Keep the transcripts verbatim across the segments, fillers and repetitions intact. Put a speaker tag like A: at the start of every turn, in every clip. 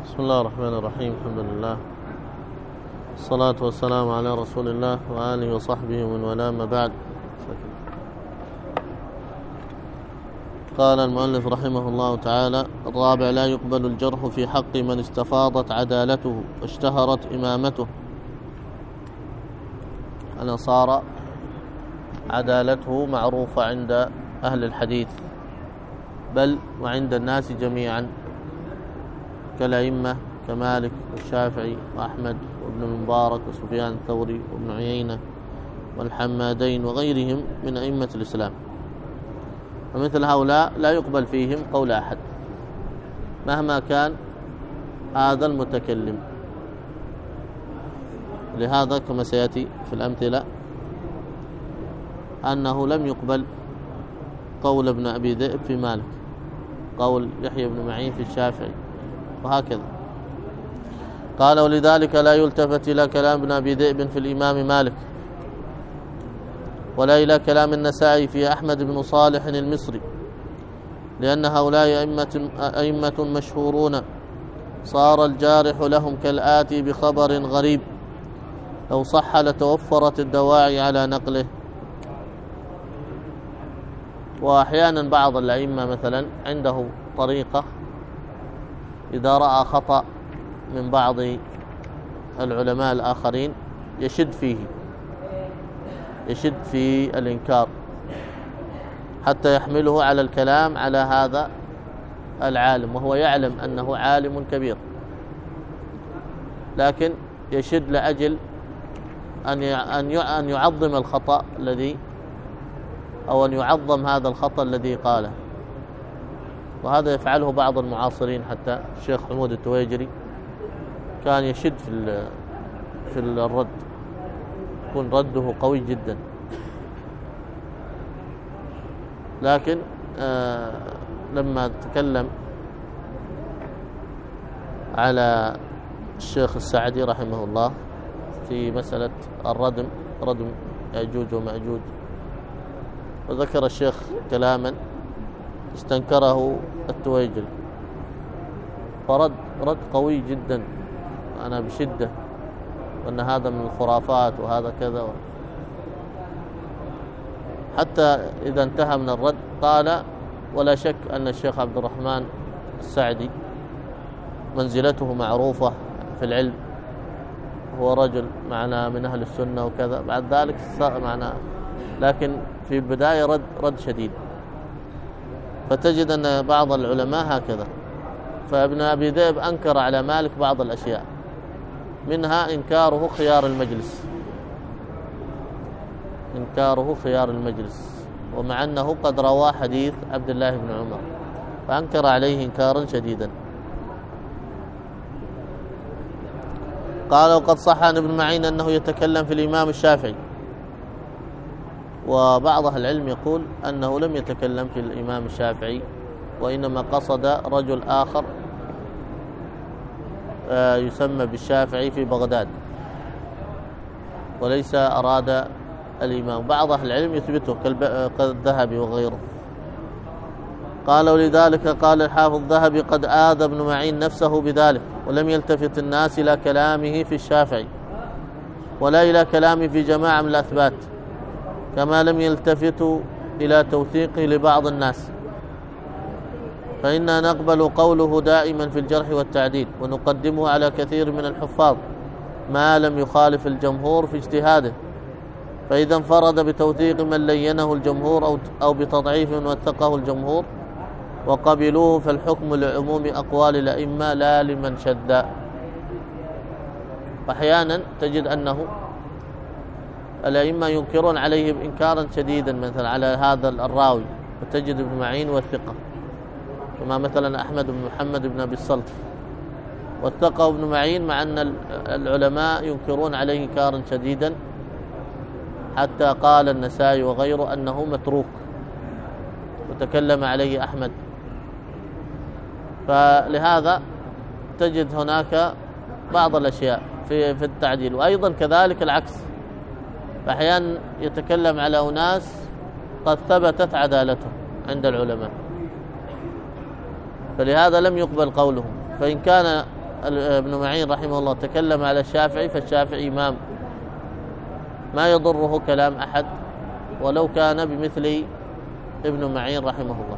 A: بسم الله الرحمن الرحيم. الحمد لله، الصلاة والسلام على رسول الله وآله وصحبه ومن والاه، ما بعد. قال المؤلف رحمه الله تعالى: الرابع: لا يقبل الجرح في حق من استفاضت عدالته واشتهرت إمامته، أن صار عدالته معروفة عند أهل الحديث بل وعند الناس جميعا، كالأئمة كمالك والشافعي وأحمد وابن المبارك وسفيان الثوري وابن عيينة والحمادين وغيرهم من أئمة الإسلام. ومثل هؤلاء لا يقبل فيهم قول أحد مهما كان هذا المتكلم. لهذا كما سيأتي في الأمثلة أنه لم يقبل قول ابن أبي ذئب في مالك، قول يحيى بن معين في الشافعي، وهكذا. قال: ولذلك لا يلتفت إلى كلام ابن أبي ذئب في الإمام مالك، ولا إلى كلام النسائي في أحمد بن صالح المصري، لأن هؤلاء أئمة, أئمة مشهورون صار الجارح لهم كالآتي بخبر غريب، لو صح لتوفرت الدواعي على نقله. وأحيانا بعض الأئمة مثلا عنده طريقة إذا رأى خطأ من بعض العلماء الآخرين يشد فيه، يشد في الإنكار حتى يحمله على الكلام على هذا العالم، وهو يعلم أنه عالم كبير، لكن يشد لأجل أن يعظم الخطأ الذي أو أن يعظم هذا الخطأ الذي قاله. وهذا يفعله بعض المعاصرين، حتى الشيخ حمود التويجري كان يشد في في الرد، يكون رده قوي جدا. لكن آه لما تكلم على الشيخ السعدي رحمه الله في مسألة الردم، ردم يأجوج ومأجوج، وذكر الشيخ كلاما استنكره التويجري، فرد رد قوي جدا أنا بشدة، وأن هذا من الخرافات وهذا كذا. حتى إذا انتهى من الرد قال: ولا شك أن الشيخ عبد الرحمن السعدي منزلته معروفة في العلم، هو رجل معنا من أهل السنة وكذا. بعد ذلك معنا، لكن في البداية رد رد شديد. فتجد أن بعض العلماء هكذا. فابن أبي ذئب أنكر على مالك بعض الأشياء، منها إنكاره خيار المجلس، إنكاره خيار المجلس، ومع أنه قد روى حديث عبد الله بن عمر، فأنكر عليه إنكارا شديدا. قال: وقد صح عن ابن معين أنه يتكلم في الإمام الشافعي. وبعض أهل العلم يقول أنه لم يتكلم في الإمام الشافعي، وإنما قصد رجل آخر يسمى بالشافعي في بغداد، وليس أراد الإمام. بعض أهل العلم يثبته كالذهبي وغيره. قال: ولذلك قال الحافظ الذهبي: قد آذى ابن معين نفسه بذلك، ولم يلتفت الناس إلى كلامه في الشافعي ولا إلى كلامه في جماعة من الأثبات، كما لم يلتفتوا إلى توثيقه لبعض الناس. فإننا نقبل قوله دائما في الجرح والتعديل، ونقدمه على كثير من الحفاظ ما لم يخالف الجمهور في اجتهاده. فإذا انفرد بتوثيق من لينه الجمهور أو أو بتضعيف من وثقه الجمهور وقبلوه، فالحكم لعموم أقوال الأئمة لا لمن شذ. أحيانا تجد أنه الأئمة ينكرون عليه إنكارا شديدا، مثلا على هذا الراوي، وتجد ابن معين والثقة، كما مثلا أحمد بن محمد بن أبي الصلت وثقه ابن معين، مع أن العلماء ينكرون عليه إنكارا شديدا، حتى قال النسائي وغيره أنه متروك، وتكلم عليه أحمد. فلهذا تجد هناك بعض الأشياء في في التعديل. وأيضا كذلك العكس، فأحيانا يتكلم على أناس قد ثبتت عدالتهم عند العلماء، فلهذا لم يقبل قولهم. فإن كان ابن معين رحمه الله تكلم على الشافعي فالشافعي إمام ما يضره كلام أحد ولو كان بمثل ابن معين رحمه الله.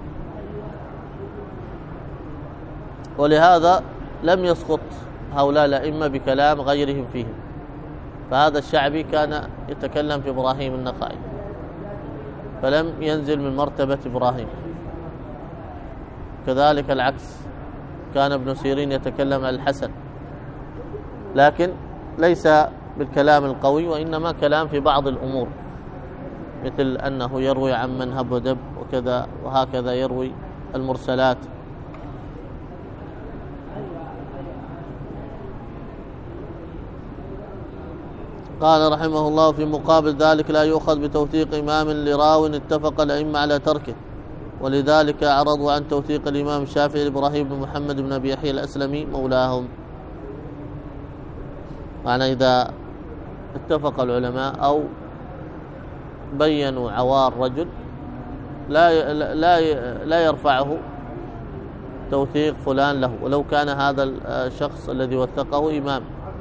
A: ولهذا لم يسقط هؤلاء الأئمة بكلام غيرهم فيهم. فهذا الشعبي كان يتكلم في إبراهيم النخعي فلم ينزل من مرتبة إبراهيم، كذلك العكس كان ابن سيرين يتكلم عن الحسن، لكن ليس بالكلام القوي وإنما كلام في بعض الأمور، مثل أنه يروي عن من هب ودب وكذا، وهكذا يروي المرسلات. قال رحمه الله: في مقابل ذلك لا يؤخذ بتوثيق إمام لراو اتفق الأئمة على تركه، ولذلك أعرضوا عن توثيق الإمام الشافعي إبراهيم بن محمد بن أبي يحيى الأسلمي مولاهم. معنى إذا اتفق العلماء أو بينوا عوار رجل لا لا لا يرفعه توثيق فلان له ولو كان هذا الشخص الذي وثقه إمام،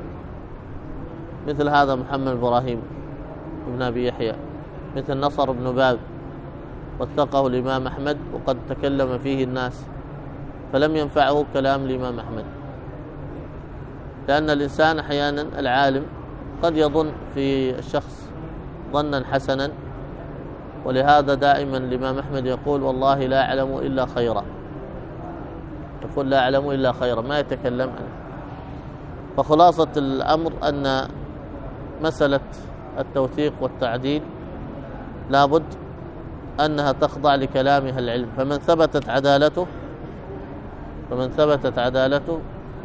A: مثل هذا محمد إبراهيم بن أبي يحيى، مثل نصر بن باب وثقه الإمام أحمد وقد تكلم فيه الناس فلم ينفعه كلام الإمام أحمد، لأن الإنسان أحيانا العالم قد يظن في الشخص ظنا حسنا، ولهذا دائما الإمام أحمد يقول: والله لا أعلم إلا خيرا، يقول لا أعلم إلا خيرا، ما يتكلم عنه. فخلاصة الأمر أن مسألة التوثيق والتعديل لابد أنها تخضع لكلامها العلم، فمن ثبتت عدالته فمن ثبتت عدالته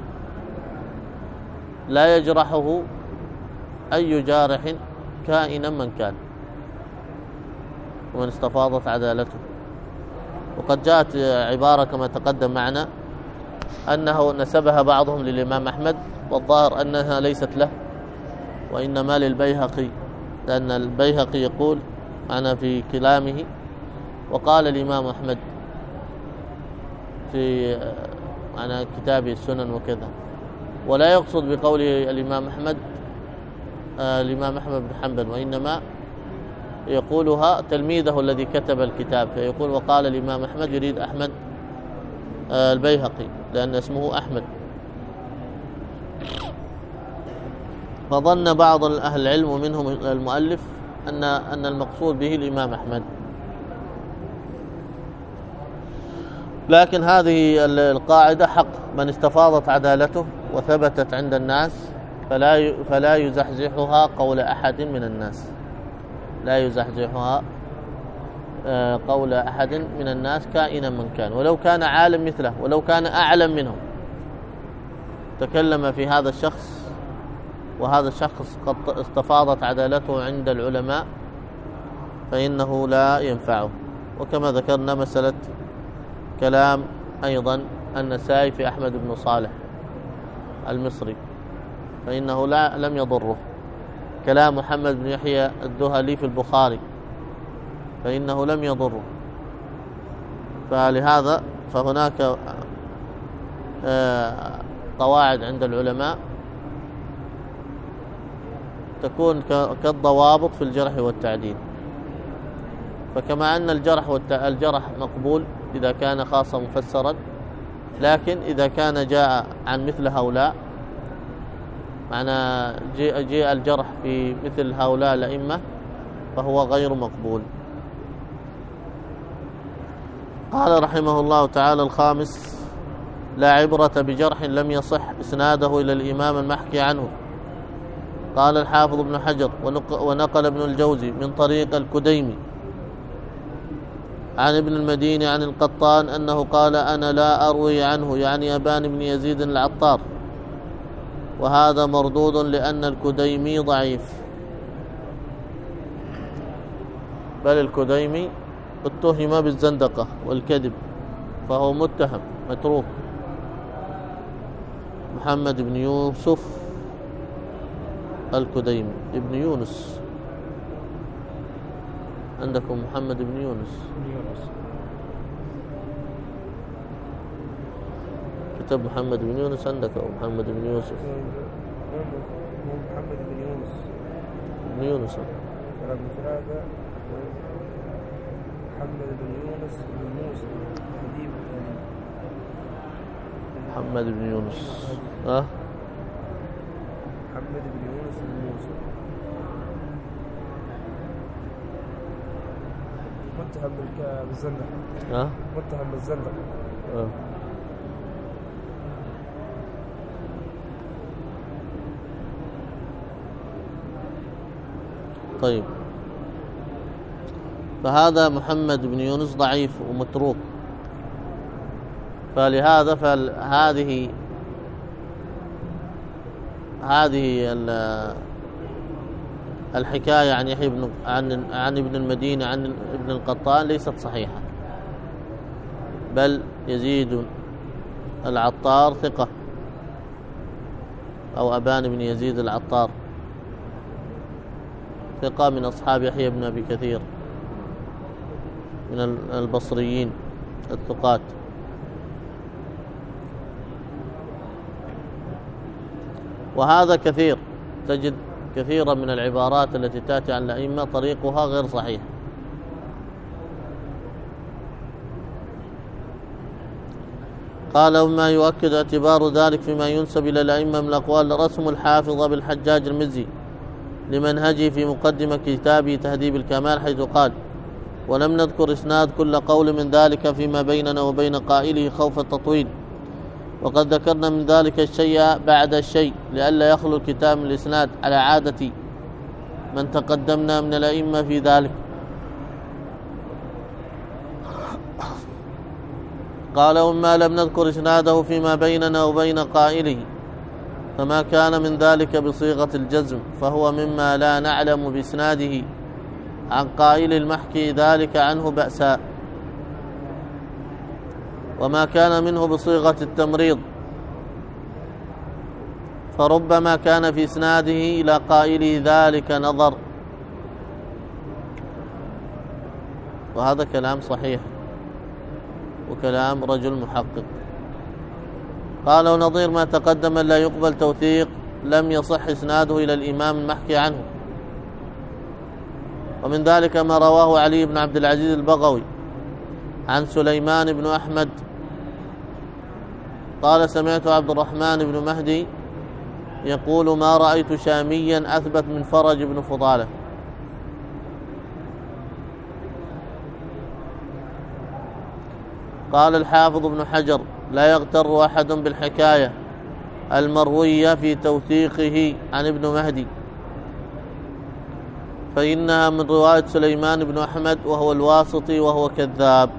A: لا يجرحه أي جارح كائنا من كان، ومن استفاضت عدالته. وقد جاءت عبارة كما تقدم معنا أنه نسبها بعضهم للإمام أحمد، والظاهر أنها ليست له وإنما للبيهقي، لأن البيهقي يقول أنا في كلامه: وقال الإمام أحمد في أنا كتابه السنن وكذا، ولا يقصد بقوله الإمام أحمد آه الإمام أحمد بن حنبل، وإنما يقولها تلميذه الذي كتب الكتاب، فيقول وقال الإمام أحمد، يريد أحمد آه البيهقي لأن اسمه أحمد. فظن بعض أهل العلم ومنهم المؤلف أن أن المقصود به الإمام أحمد، لكن هذه القاعدة حق: من استفاضت عدالته وثبتت عند الناس فلا فلا يزحزحها قول أحد من الناس، لا يزحزحها قول أحد من الناس كائنا من كان، ولو كان عالم مثله ولو كان أعلم منه، تكلم في هذا الشخص وهذا الشخص قد استفاضت عدالته عند العلماء فإنه لا ينفعه. وكما ذكرنا مسألة كلام أيضا النسائي في أحمد بن صالح المصري فإنه لا لم يضره، كلام محمد بن يحيى الدهلي في البخاري فإنه لم يضره. فلهذا فهناك قواعد عند العلماء تكون كالضوابط في الجرح والتعديل. فكما أن الجرح والجرح مقبول إذا كان خاصا مفسرا، لكن إذا كان جاء عن مثل هؤلاء، معنى جاء الجرح في مثل هؤلاء الأئمة فهو غير مقبول. قال رحمه الله تعالى: الخامس: لا عبرة بجرح لم يصح إسناده إلى الإمام المحكي عنه. قال الحافظ ابن حجر: ونقل ابن الجوزي من طريق الكديمي عن ابن المديني عن القطان أنه قال: أنا لا أروي عنه، يعني أبان بن يزيد العطار، وهذا مردود لأن الكديمي ضعيف، بل الكديمي اتهم بالزندقة والكذب فهو متهم متروك. محمد بن يوسف الكديمي ابن يونس، عندكم محمد بن يونس كتب محمد بن يونس عندك أو محمد بن يوسف؟
B: محمد بن يونس
A: بن يونس
B: ثلاثة ثلاثة محمد بن يونس بن موسى حديث
A: محمد بن يونس ها؟
B: محمد بن يونس بن موسى متهم بالزندقة.
A: ها؟
B: متهم بالزندقة.
A: اه طيب، فهذا محمد بن يونس ضعيف ومتروك، فلهذا فهذه هذه الحكاية عن يحيى بن عن عن ابن المدينة عن ابن القطان ليست صحيحة، بل يزيد العطار ثقة، أو أبان بن يزيد العطار ثقة من أصحاب يحيى بن أبي كثير من البصريين الثقات. وهذا كثير، تجد كثيرا من العبارات التي تأتي عن الأئمة طريقها غير صحيح. قال وما يؤكد اعتبار ذلك فيما ينسب إلى الأئمة من الأقوال رسم الحافظ بالحجاج المزي لمنهجه في مقدمة كتابه تهذيب الكمال، حيث قال ولم نذكر إسناد كل قول من ذلك فيما بيننا وبين قائله خوف التطويل، وقد ذكرنا من ذلك الشيء بعد الشيء لئلا يخلو الكتاب من الإسناد على عادة من تقدمنا من الأئمة في ذلك. قال وما لم نذكر إسناده فيما بيننا وبين قائله فما كان من ذلك بصيغة الجزم فهو مما لا نعلم بإسناده عن قائل المحكي ذلك عنه بأسا، وما كان منه بصيغة التمريض فربما كان في إسناده إلى قائله ذلك نظر، وهذا كلام صحيح وكلام رجل محقق. قال ونظير ما تقدم لا يقبل توثيق لم يصح إسناده إلى الإمام المحكي عنه، ومن ذلك ما رواه علي بن عبد العزيز البغوي عن سليمان بن أحمد قال سمعت عبد الرحمن بن مهدي يقول ما رأيت شاميا أثبت من فرج بن فضالة. قال الحافظ ابن حجر لا يغتر أحد بالحكاية المروية في توثيقه عن ابن مهدي، فإنها من رواية سليمان بن أحمد وهو الواسطي وهو كذاب.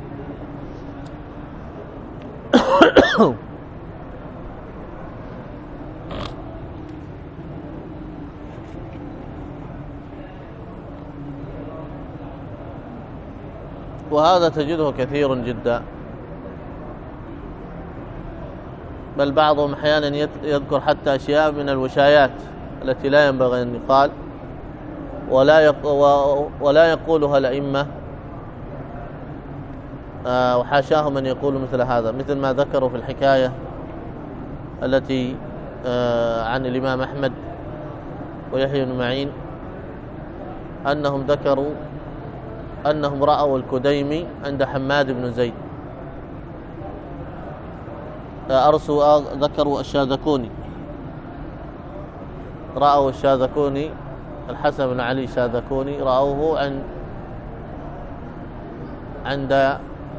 A: وهذا تجده كثير جدا، بل بعضهم أحيانا يذكر حتى أشياء من الوشايات التي لا ينبغي أن يقال ولا ولا يقولها الأئمة، وحاشاهم أن يقولوا مثل هذا، مثل ما ذكروا في الحكاية التي عن الإمام أحمد ويحيى بن معين أنهم ذكروا أنهم رأوا الكديمي عند حماد بن زيد، أرسوا ذكروا الشاذكوني رأوا الشاذكوني الحسن بن علي الشاذكوني رأوه عند عند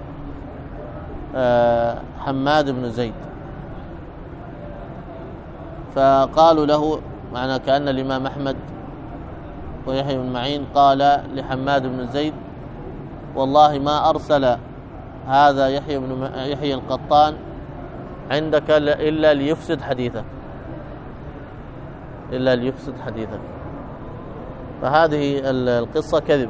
A: حماد بن زيد، فقالوا له معنى كأن الإمام أحمد ويحيى بن معين قال لحماد بن زيد والله ما أرسل هذا يحيى بن يحيى القطان عندك إلا ليفسد حديثك إلا ليفسد حديثك فهذه القصة كذب،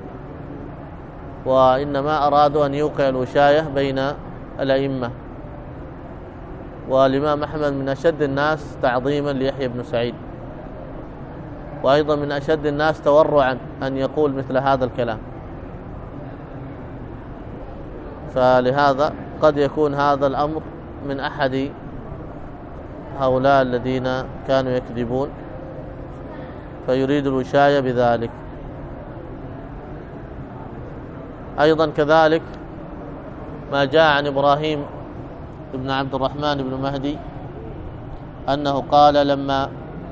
A: وإنما أرادوا أن يوقع الوشاية بين الأئمة. والإمام أحمد من أشد الناس تعظيما ليحيى بن سعيد، وأيضا من أشد الناس تورعا أن يقول مثل هذا الكلام، فلهذا قد يكون هذا الأمر من أحد هؤلاء الذين كانوا يكذبون فيريد الوشاية بذلك. أيضا كذلك ما جاء عن إبراهيم بن عبد الرحمن بن مهدي أنه قال لما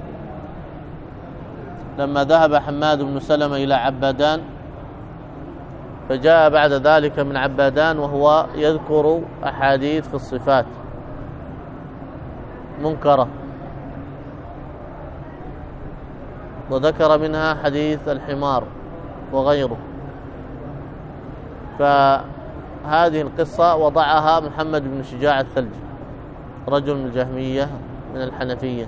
A: لما ذهب حماد بن سلمة إلى عبادان فجاء بعد ذلك من عبادان وهو يذكر أحاديث في الصفات منكرة، وذكر منها حديث الحمار وغيره. فهذه القصة وضعها محمد بن شجاع الثلجي رجل من الجهمية من الحنفية.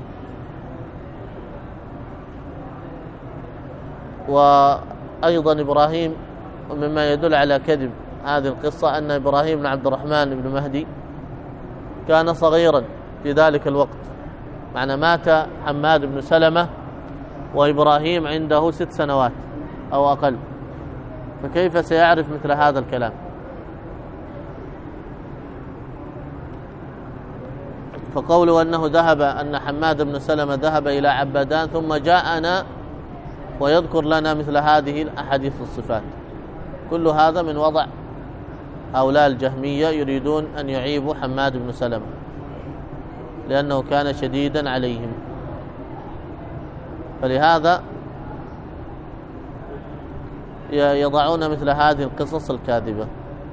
A: وأيضا إبراهيم، ومما يدل على كذب هذه القصة أن إبراهيم بن عبد الرحمن بن مهدي كان صغيرا في ذلك الوقت، معنى مات حماد بن سلمة وإبراهيم عنده ست سنوات أو أقل، فكيف سيعرف مثل هذا الكلام؟ فقوله أنه ذهب أن حماد بن سلمة ذهب إلى عبادان ثم جاءنا ويذكر لنا مثل هذه الأحاديث الصفات، كل هذا من وضع هؤلاء الجهمية يريدون أن يعيبوا حماد بن سلمة لأنه كان شديدا عليهم. فلهذا يضعون مثل هذه القصص الكاذبة.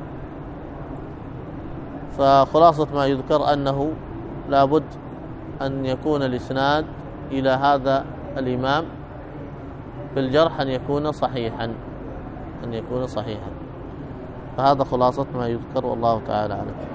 A: فخلاصة ما يذكر أنه لابد أن يكون الإسناد إلى هذا الإمام في الجرح أن يكون صحيحا أن يكون صحيحا فهذا خلاصة ما يذكر، والله تعالى أعلم.